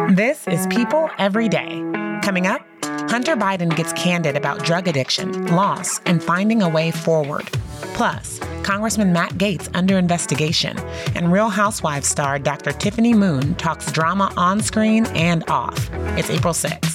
This is People Every Day. Coming up, Hunter Biden gets candid about drug addiction, loss, and finding a way forward. Plus, Congressman Matt Gaetz under investigation, and Real Housewives star Dr. Tiffany Moon talks drama on screen and off. It's April 6th.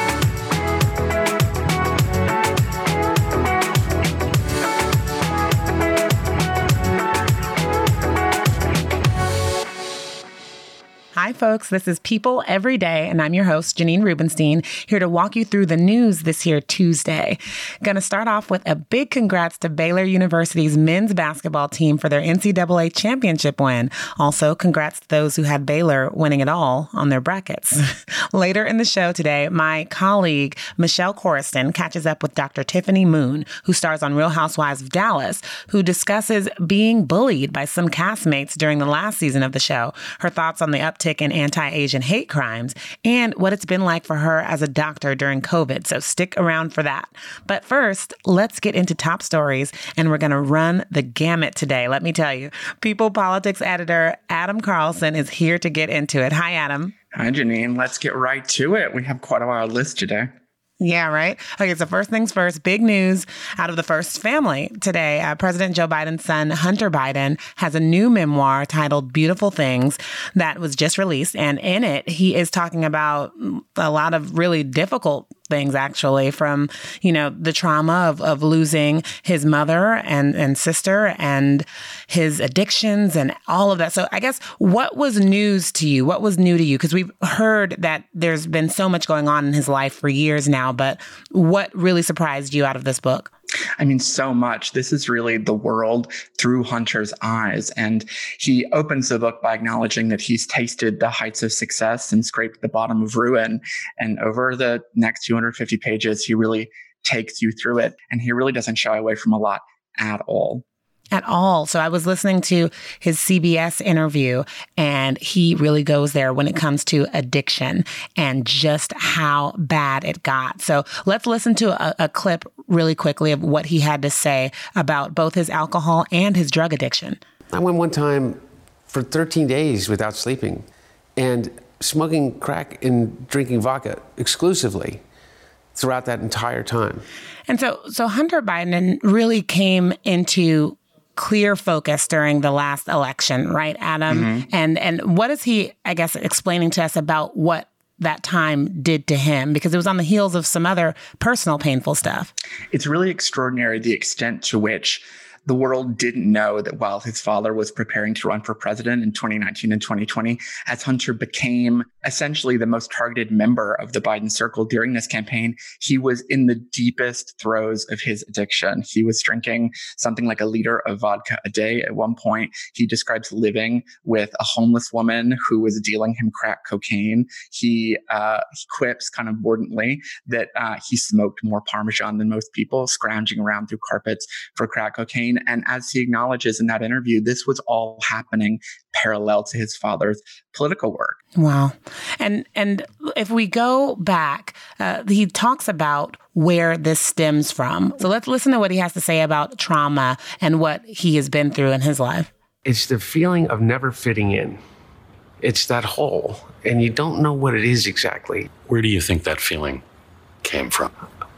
Hi, folks. This is People Every Day, and I'm your host, Janine Rubenstein, here to walk you through the news this here Tuesday. Going to start off with a big congrats to Baylor University's men's basketball team for their NCAA championship win. Also, congrats to those who had Baylor winning it all on their brackets. Later in the show today, my colleague, Michelle Corriston, catches up with Dr. Tiffany Moon, who stars on Real Housewives of Dallas, who discusses being bullied by some castmates during the last season of the show, her thoughts on the uptick in anti-Asian hate crimes, and what it's been like for her as a doctor during COVID. So stick around for that. But first, let's get into top stories, and we're going to run the gamut today. Let me tell you, People Politics editor Adam Carlson is here to get into it. Hi, Adam. Hi, Janine. Let's get right to it. We have quite a wild list today. Yeah, right. Okay, so first things first, big news out of the first family today. President Joe Biden's son, Hunter Biden, has a new memoir titled Beautiful Things that was just released. And in it, he is talking about a lot of really difficult things, actually, from, the trauma of losing his mother and sister and his addictions and all of that. So I guess what was news to you? What was new to you? Because we've heard that there's been so much going on in his life for years now, but what really surprised you out of this book? I mean, so much. This is really the world through Hunter's eyes. And he opens the book by acknowledging that he's tasted the heights of success and scraped the bottom of ruin. And over the next 250 pages, he really takes you through it. And he really doesn't shy away from a lot at all. At all. So I was listening to his CBS interview, and he really goes there when it comes to addiction and just how bad it got. So let's listen to a clip really quickly of what he had to say about both his alcohol and his drug addiction. I went one time for 13 days without sleeping and smoking crack and drinking vodka exclusively throughout that entire time. And so Hunter Biden really came into clear focus during the last election, right, Adam? Mm-hmm. And what is he, I guess, explaining to us about what that time did to him? Because it was on the heels of some other personal painful stuff. It's really extraordinary the extent to which the world didn't know that while his father was preparing to run for president in 2019 and 2020, as Hunter became essentially the most targeted member of the Biden circle during this campaign, he was in the deepest throes of his addiction. He was drinking something like a liter of vodka a day. At one point, he describes living with a homeless woman who was dealing him crack cocaine. He quips kind of mordantly that he smoked more Parmesan than most people, scrounging around through carpets for crack cocaine. And as he acknowledges in that interview, this was all happening parallel to his father's political work. Wow. And if we go back, he talks about where this stems from. So let's listen to what he has to say about trauma and what he has been through in his life. It's the feeling of never fitting in. It's that hole, and you don't know what it is exactly. Where do you think that feeling came from?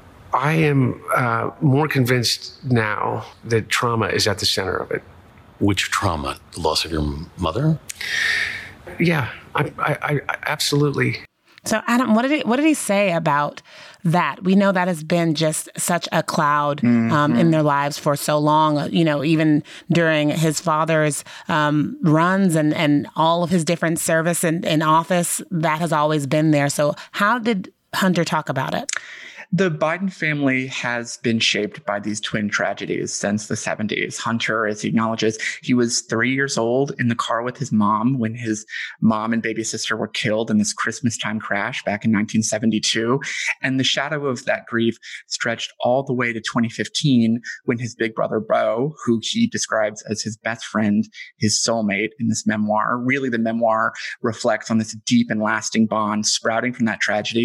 I am more convinced now that trauma is at the center of it. Which trauma? The loss of your mother? Yeah, I absolutely. So, Adam, what did he say about that? We know that has been just such a cloud in their lives for so long, even during his father's runs and all of his different service in office, that has always been there. So how did Hunter talk about it? The Biden family has been shaped by these twin tragedies since the 70s. Hunter, as he acknowledges, he was 3 years old in the car with his mom when his mom and baby sister were killed in this Christmas time crash back in 1972. And the shadow of that grief stretched all the way to 2015 when his big brother, Beau, who he describes as his best friend, his soulmate in this memoir, really the memoir reflects on this deep and lasting bond sprouting from that tragedy,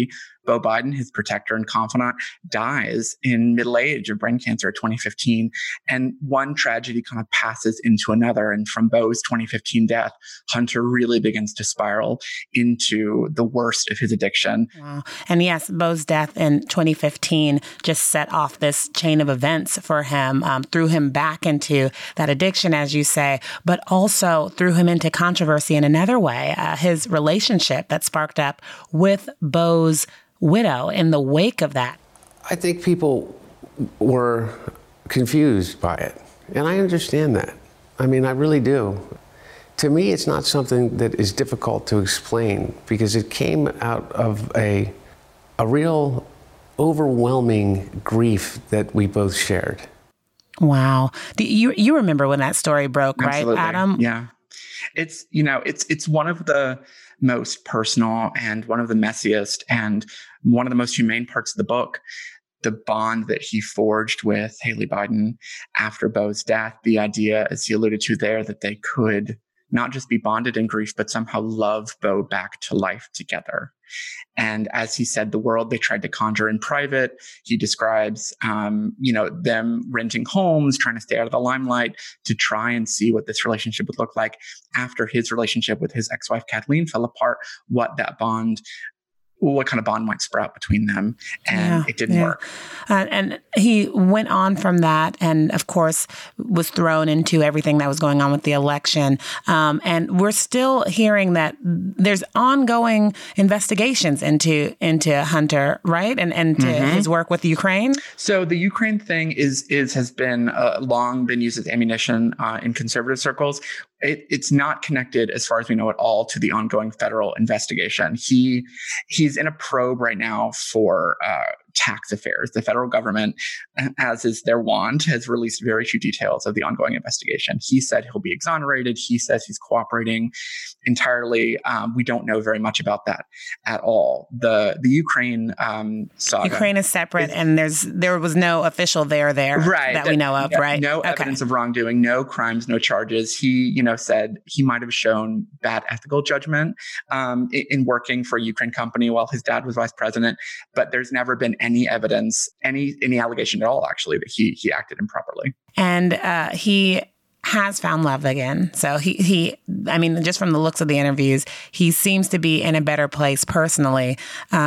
Beau Biden, his protector and confidant, dies in middle age of brain cancer in 2015. And one tragedy kind of passes into another. And from Beau's 2015 death, Hunter really begins to spiral into the worst of his addiction. Wow. And yes, Beau's death in 2015 just set off this chain of events for him, threw him back into that addiction, as you say, but also threw him into controversy in another way. His relationship that sparked up with Beau's widow in the wake of that. I think people were confused by it, and I understand that. I mean, I really do. To me, it's not something that is difficult to explain because it came out of a real overwhelming grief that we both shared. Wow. You remember when that story broke, Absolutely. right, Adam? Yeah. It's one of the most personal and one of the messiest and one of the most humane parts of the book. The bond that he forged with Haley Biden after Beau's death, the idea, as he alluded to there, that they could not just be bonded in grief, but somehow love Beau back to life together. And as he said, the world they tried to conjure in private. He describes, them renting homes, trying to stay out of the limelight to try and see what this relationship would look like after his relationship with his ex-wife, Kathleen, fell apart, what kind of bond might sprout between them. And it didn't work. And he went on from that and, of course, was thrown into everything that was going on with the election. And we're still hearing that there's ongoing investigations into Hunter, right? And to his work with Ukraine. So the Ukraine thing has been long been used as ammunition in conservative circles. It's not connected, as far as we know at all, to the ongoing federal investigation. He's in a probe right now for tax affairs. The federal government, as is their wont, has released very few details of the ongoing investigation. He said he'll be exonerated. He says he's cooperating entirely. We don't know very much about that at all. The Ukraine saga. Ukraine is separate, and there was no official there right, that we know of, right? No evidence of wrongdoing, no crimes, no charges. He, said he might have shown bad ethical judgment in working for a Ukraine company while his dad was vice president, but there's never been any evidence, any allegation at all, actually, that he acted improperly. And he has found love again. So he, just from the looks of the interviews, he seems to be in a better place personally.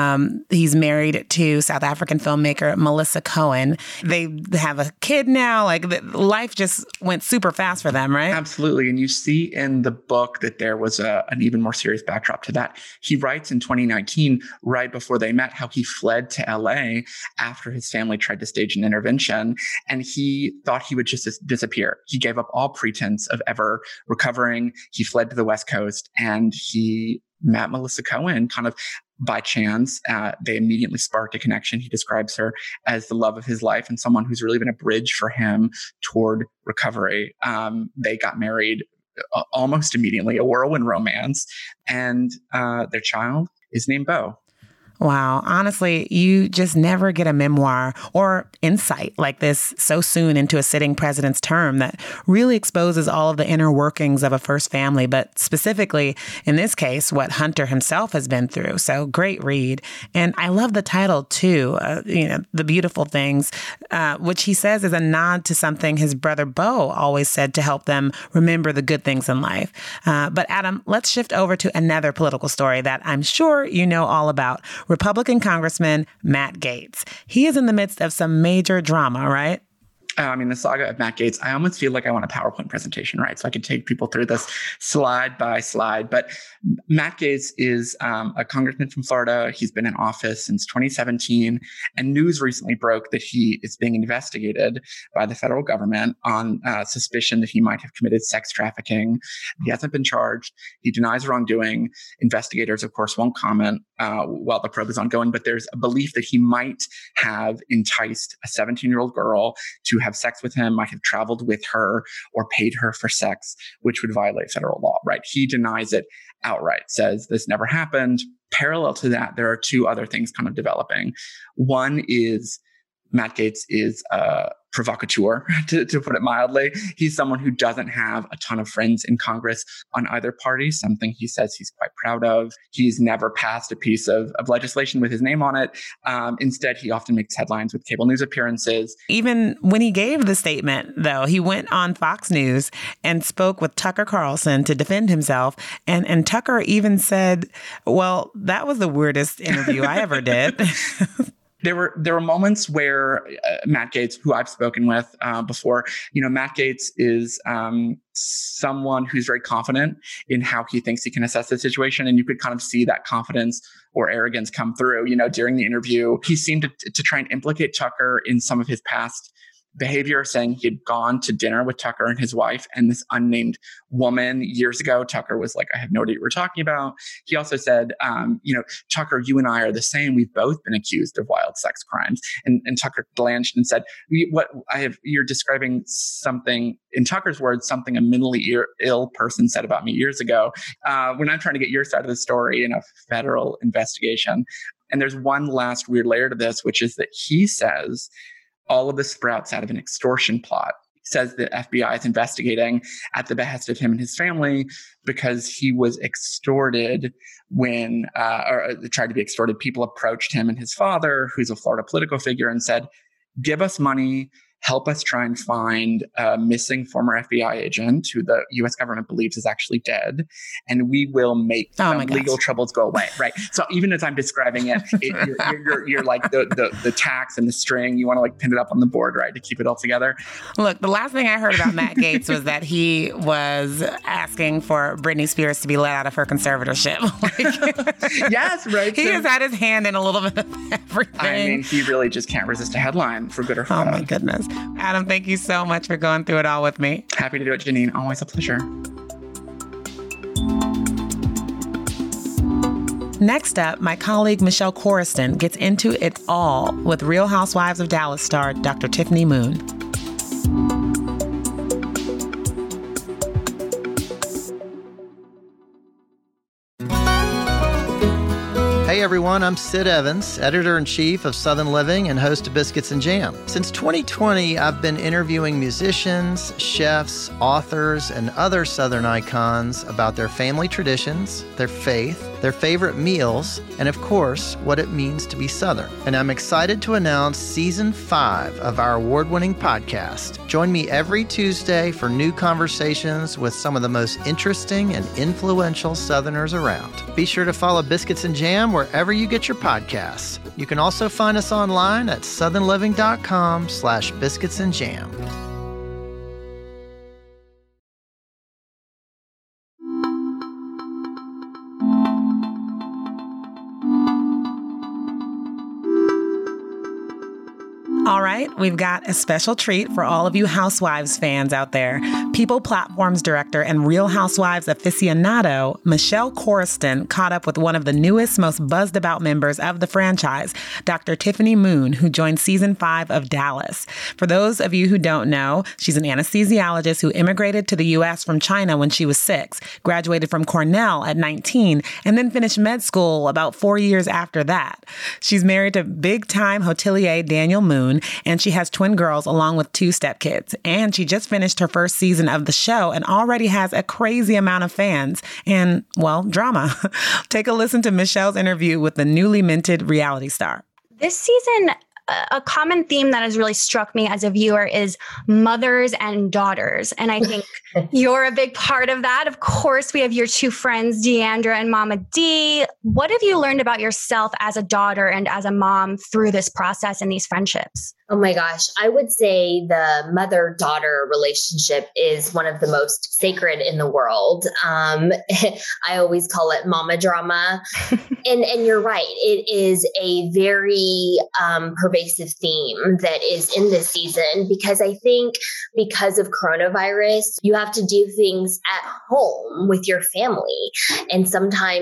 He's married to South African filmmaker Melissa Cohen. They have a kid now. Life just went super fast for them, right? Absolutely. And you see in the book that there was an even more serious backdrop to that. He writes in 2019, right before they met, how he fled to LA after his family tried to stage an intervention. And he thought he would just disappear. He gave up all pretense of ever recovering. He fled to the West Coast and he met Melissa Cohen kind of by chance. They immediately sparked a connection. He describes her as the love of his life and someone who's really been a bridge for him toward recovery. They got married almost immediately, a whirlwind romance, and their child is named Beau. Wow. Honestly, you just never get a memoir or insight like this so soon into a sitting president's term that really exposes all of the inner workings of a first family, but specifically, in this case, what Hunter himself has been through. So great read. And I love the title, too, The Beautiful Things, which he says is a nod to something his brother Beau always said to help them remember the good things in life. But Adam, let's shift over to another political story that I'm sure you know all about. Republican Congressman Matt Gaetz. He is in the midst of some major drama, right? The saga of Matt Gaetz, I almost feel like I want a PowerPoint presentation, right? So I could take people through this slide by slide. But Matt Gaetz is a congressman from Florida. He's been in office since 2017. And news recently broke that he is being investigated by the federal government on suspicion that he might have committed sex trafficking. He hasn't been charged. He denies wrongdoing. Investigators, of course, won't comment while the probe is ongoing. But there's a belief that he might have enticed a 17-year-old girl to have sex with him, might have traveled with her or paid her for sex, which would violate federal law, right? He denies it outright, says this never happened. Parallel to that, there are two other things kind of developing. One is Matt Gaetz is provocateur, to put it mildly. He's someone who doesn't have a ton of friends in Congress on either party, something he says he's quite proud of. He's never passed a piece of legislation with his name on it. Instead, he often makes headlines with cable news appearances. Even when he gave the statement, though, he went on Fox News and spoke with Tucker Carlson to defend himself. And Tucker even said, well, that was the weirdest interview I ever did. There were moments where Matt Gaetz, who I've spoken with before, Matt Gaetz is someone who's very confident in how he thinks he can assess the situation. And you could kind of see that confidence or arrogance come through, during the interview. He seemed to try and implicate Tucker in some of his past behavior, saying he had gone to dinner with Tucker and his wife and this unnamed woman years ago. Tucker was like, I have no idea what we're talking about. He also said, Tucker, you and I are the same. We've both been accused of wild sex crimes. And Tucker blanched and said, you're describing something, in Tucker's words, something a mentally ill person said about me years ago. We're not trying to get your side of the story in a federal investigation. And there's one last weird layer to this, which is that he says all of this sprouts out of an extortion plot. He says the FBI is investigating at the behest of him and his family because he was extorted when, or tried to be extorted. People approached him and his father, who's a Florida political figure, and said, give us money, help us try and find a missing former FBI agent who the U.S. government believes is actually dead, and we will make legal troubles go away. Right. So even as I'm describing it, you're like the tax and the string. You want to like pin it up on the board, right, to keep it all together. Look, the last thing I heard about Matt Gaetz was that he was asking for Britney Spears to be let out of her conservatorship. Yes, right. He has had his hand in a little bit of everything. I mean, he really just can't resist a headline, for good or for bad. Oh my goodness. Adam, thank you so much for going through it all with me. Happy to do it, Janine. Always a pleasure. Next up, my colleague Michelle Coriston gets into it all with Real Housewives of Dallas star Dr. Tiffany Moon. Hey everyone, I'm Sid Evans, editor-in-chief of Southern Living and host of Biscuits and Jam. Since 2020, I've been interviewing musicians, chefs, authors, and other Southern icons about their family traditions, their faith, their favorite meals, and of course, what it means to be Southern. And I'm excited to announce Season 5 of our award-winning podcast. Join me every Tuesday for new conversations with some of the most interesting and influential Southerners around. Be sure to follow Biscuits and Jam wherever you get your podcasts. You can also find us online at southernliving.com/biscuitsandjam. All right, we've got a special treat for all of you Housewives fans out there. People Platforms Director and Real Housewives aficionado, Michelle Coriston, caught up with one of the newest, most buzzed about members of the franchise, Dr. Tiffany Moon, who joined Season 5 of Dallas. For those of you who don't know, she's an anesthesiologist who immigrated to the U.S. from China when she was 6, graduated from Cornell at 19, and then finished med school about 4 years after that. She's married to big-time hotelier Daniel Moon, and she has twin girls along with 2 stepkids. And she just finished her first season of the show and already has a crazy amount of fans and, well, drama. Take a listen to Michelle's interview with the newly minted reality star. This season, a common theme that has really struck me as a viewer is mothers and daughters. And I think you're a big part of that. Of course, we have your 2 friends, Deandra and Mama D. What have you learned about yourself as a daughter and as a mom through this process and these friendships? Oh my gosh. I would say the mother-daughter relationship is one of the most sacred in the world. I always call it mama drama. And you're right. It is a very pervasive theme that is in this season, because I think because of coronavirus, you have to do things at home with your family. And sometimes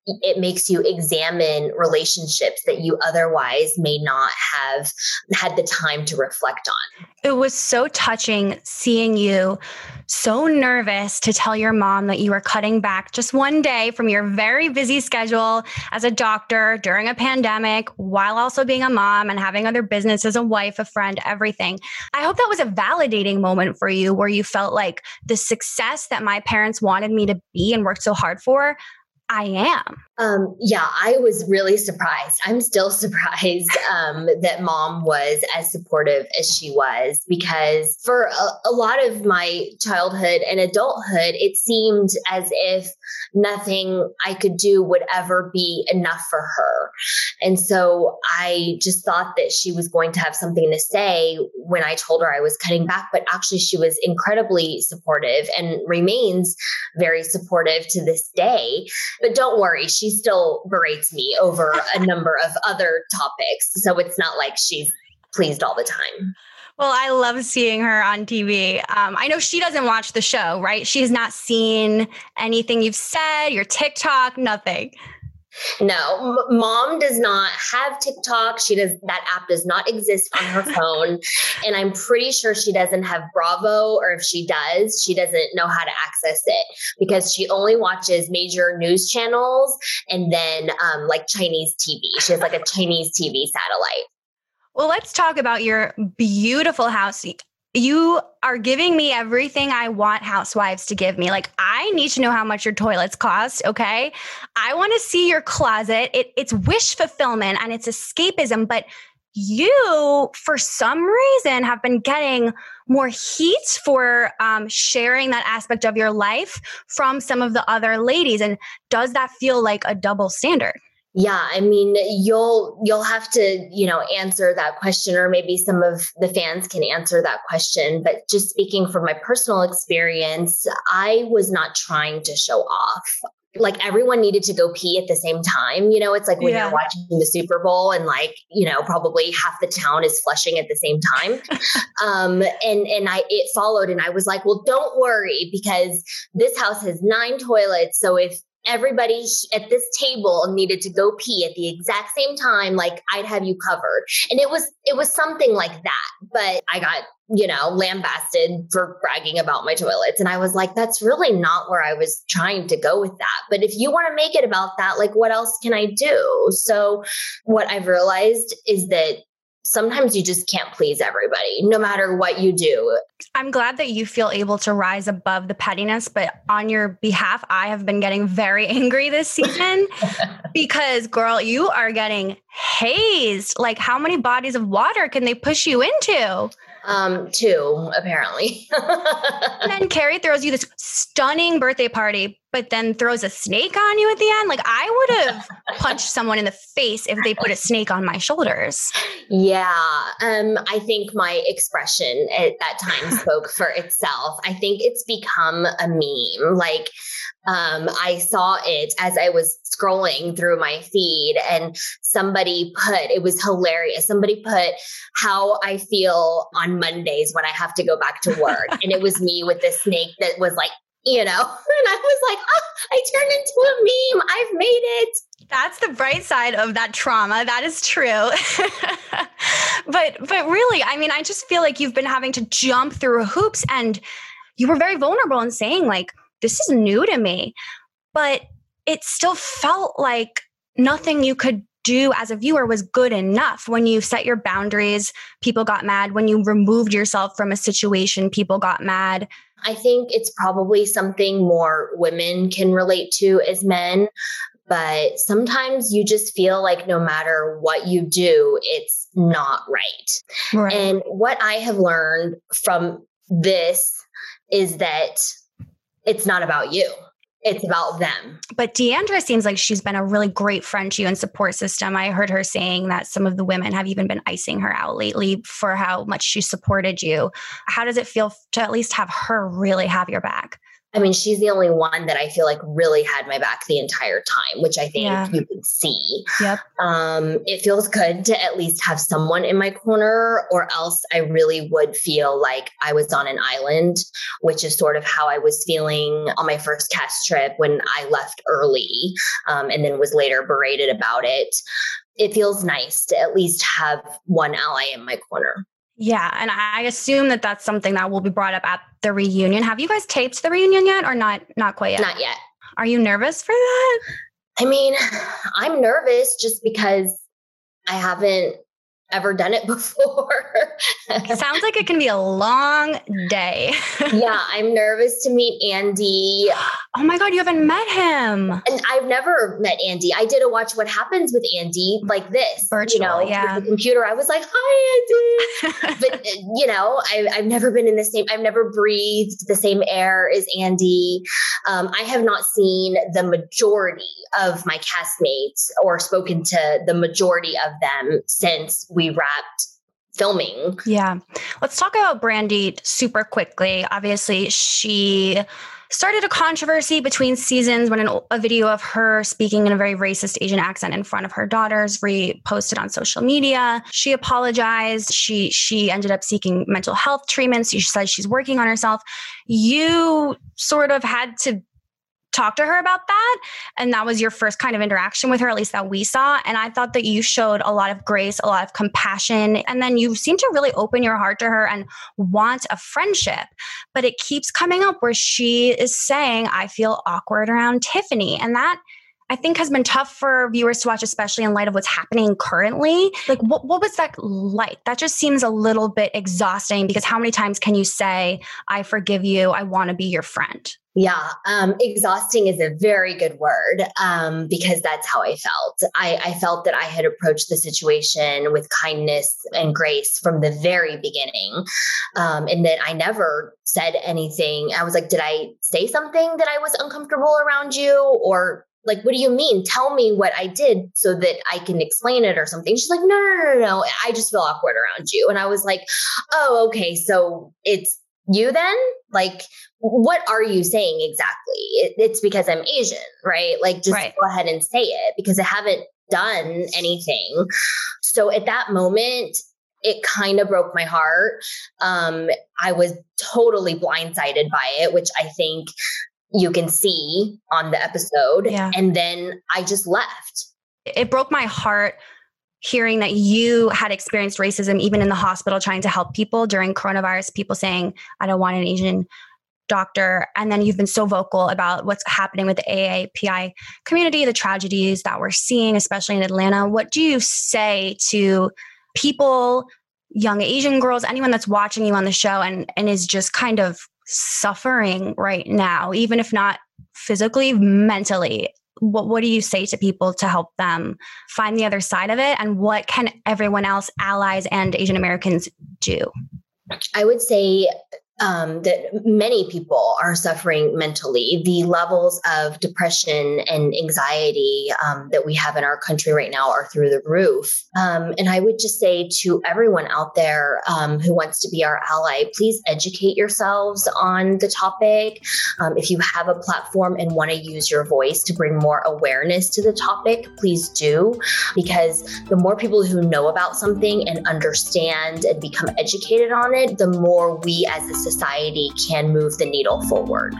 it makes you examine relationships that you otherwise may not have had the time to reflect on. It was so touching seeing you so nervous to tell your mom that you were cutting back just one day from your very busy schedule as a doctor during a pandemic, while also being a mom and having other businesses, a wife, a friend, everything. I hope that was a validating moment for you where you felt like the success that my parents wanted me to be and worked so hard for, I am. Yeah, I was really surprised. I'm still surprised that mom was as supportive as she was, because for a lot of my childhood and adulthood, it seemed as if nothing I could do would ever be enough for her. And so I just thought that she was going to have something to say when I told her I was cutting back, but actually she was incredibly supportive and remains very supportive to this day. But don't worry, she still berates me over a number of other topics. So it's not like she's pleased all the time. Well, I love seeing her on TV. I know she doesn't watch the show, right? She has not seen anything you've said, your TikTok, nothing. No, mom does not have TikTok. That app does not exist on her phone. And I'm pretty sure she doesn't have Bravo, or if she does, she doesn't know how to access it because she only watches major news channels and then like Chinese TV. She has like a Chinese TV satellite. Well, let's talk about your beautiful house. You are giving me everything I want housewives to give me. Like, I need to know how much your toilets cost, okay? I want to see your closet. It's wish fulfillment and it's escapism, but you, for some reason, have been getting more heat for sharing that aspect of your life from some of the other ladies. And does that feel like a double standard? Yeah, I mean, you'll have to, answer that question, or maybe some of the fans can answer that question. But just speaking from my personal experience, I was not trying to show off. Like, everyone needed to go pee at the same time. It's like when you're watching the Super Bowl and probably half the town is flushing at the same time. It followed, and I was like, well, don't worry, because this house has 9 toilets. So if everybody at this table needed to go pee at the exact same time, like, I'd have you covered. And it was something like that. But I got, lambasted for bragging about my toilets. And I was like, that's really not where I was trying to go with that. But if you want to make it about that, like, what else can I do? So what I've realized is that sometimes you just can't please everybody, no matter what you do. I'm glad that you feel able to rise above the pettiness, but on your behalf, I have been getting very angry this season because, girl, you are getting hazed. Like, how many bodies of water can they push you into? 2, apparently. And then Carrie throws you this stunning birthday party, but then throws a snake on you at the end. Like, I would have punched someone in the face if they put a snake on my shoulders. Yeah. I think my expression at that time spoke for itself. I think it's become a meme. Like, I saw it as I was scrolling through my feed, and it was hilarious. Somebody put how I feel on Mondays when I have to go back to work. And it was me with this snake that was like, and I was like, I turned into a meme. I've made it. That's the bright side of that trauma. That is true. But really, I mean, I just feel like you've been having to jump through hoops, and you were very vulnerable in saying, like, this is new to me, but it still felt like nothing you could do as a viewer was good enough. When you set your boundaries, people got mad. When you removed yourself from a situation, people got mad. I think it's probably something more women can relate to as men, but sometimes you just feel like no matter what you do, it's not right. And what I have learned from this is that it's not about you. It's about them. But Deandra seems like she's been a really great friend to you and support system. I heard her saying that some of the women have even been icing her out lately for how much she supported you. How does it feel to at least have her really have your back? I mean, she's the only one that I feel like really had my back the entire time, which I think you can see. Yep. It feels good to at least have someone in my corner, or else I really would feel like I was on an island, which is sort of how I was feeling on my first cast trip when I left early, and then was later berated about it. It feels nice to at least have one ally in my corner. Yeah. And I assume that that's something that will be brought up at the reunion. Have you guys taped the reunion yet, or not quite yet? Not yet. Are you nervous for that? I mean, I'm nervous just because I haven't ever done it before. It sounds like it can be a long day. Yeah, I'm nervous to meet Andy. Oh my God, you haven't met him. And I've never met Andy. I did a Watch What Happens with Andy like this. Virtual, with the computer. I was like, hi, Andy. But, I've never been in the same, I've never breathed the same air as Andy. I have not seen the majority of my castmates or spoken to the majority of them since we wrapped filming. Yeah. Let's talk about Brandi super quickly. Obviously, she started a controversy between seasons when a video of her speaking in a very racist Asian accent in front of her daughters reposted on social media. She apologized. She ended up seeking mental health treatment. She says she's working on herself. You sort of had to talk to her about that. And that was your first kind of interaction with her, at least that we saw. And I thought that you showed a lot of grace, a lot of compassion. And then you seem to really open your heart to her and want a friendship. But it keeps coming up where she is saying, I feel awkward around Tiffany. And that, I think, has been tough for viewers to watch, especially in light of what's happening currently. Like, what was that like? That just seems a little bit exhausting, because how many times can you say, I forgive you, I want to be your friend? Yeah, exhausting is a very good word, because that's how I felt. I felt that I had approached the situation with kindness and grace from the very beginning, and that I never said anything. I was like, did I say something that I was uncomfortable around you? Or like, what do you mean? Tell me what I did so that I can explain it or something. She's like, no. I just feel awkward around you. And I was like, oh, okay. So it's you then? Like, what are you saying exactly? It's because I'm Asian, right? Like, just go ahead and say it, because I haven't done anything. So at that moment, it kind of broke my heart. I was totally blindsided by it, which I think you can see on the episode. Yeah. And then I just left. It broke my heart hearing that you had experienced racism, even in the hospital, trying to help people during coronavirus, people saying, I don't want an Asian doctor. And then you've been so vocal about what's happening with the AAPI community, the tragedies that we're seeing, especially in Atlanta. What do you say to people, young Asian girls, anyone that's watching you on the show and is just kind of suffering right now, even if not physically, mentally? What do you say to people to help them find the other side of it? And what can everyone else, allies and Asian Americans, do? I would say that many people are suffering mentally. The levels of depression and anxiety that we have in our country right now are through the roof. And I would just say to everyone out there who wants to be our ally, please educate yourselves on the topic. If you have a platform and want to use your voice to bring more awareness to the topic, please do, because the more people who know about something and understand and become educated on it, the more we as a society can move the needle forward.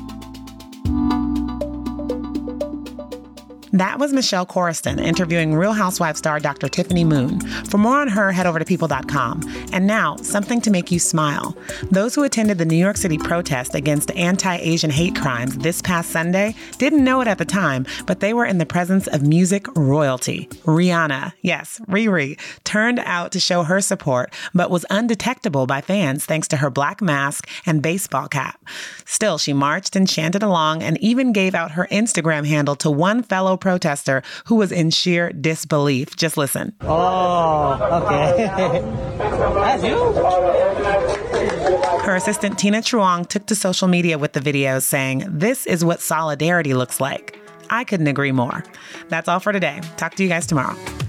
That was Michelle Coriston interviewing Real Housewives star Dr. Tiffany Moon. For more on her, head over to people.com. And now, something to make you smile. Those who attended the New York City protest against anti-Asian hate crimes this past Sunday didn't know it at the time, but they were in the presence of music royalty. Rihanna, yes, Riri, turned out to show her support, but was undetectable by fans thanks to her black mask and baseball cap. Still, she marched and chanted along and even gave out her Instagram handle to one fellow protester who was in sheer disbelief. Just listen. Oh, okay. That's you? Her assistant Tina Truong took to social media with the videos saying, "This is what solidarity looks like." I couldn't agree more. That's all for today. Talk to you guys tomorrow.